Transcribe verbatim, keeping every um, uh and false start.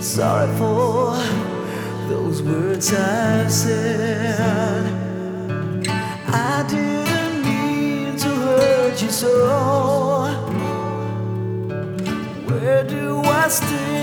sorry for those words I've said. I didn't mean to hurt you so. Where do I stand?